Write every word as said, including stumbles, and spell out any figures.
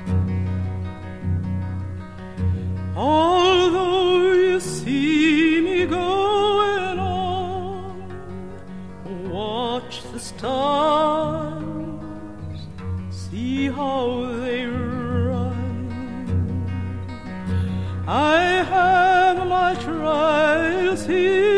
Although you see me going on, watch the stars, see how they run. I have my trials here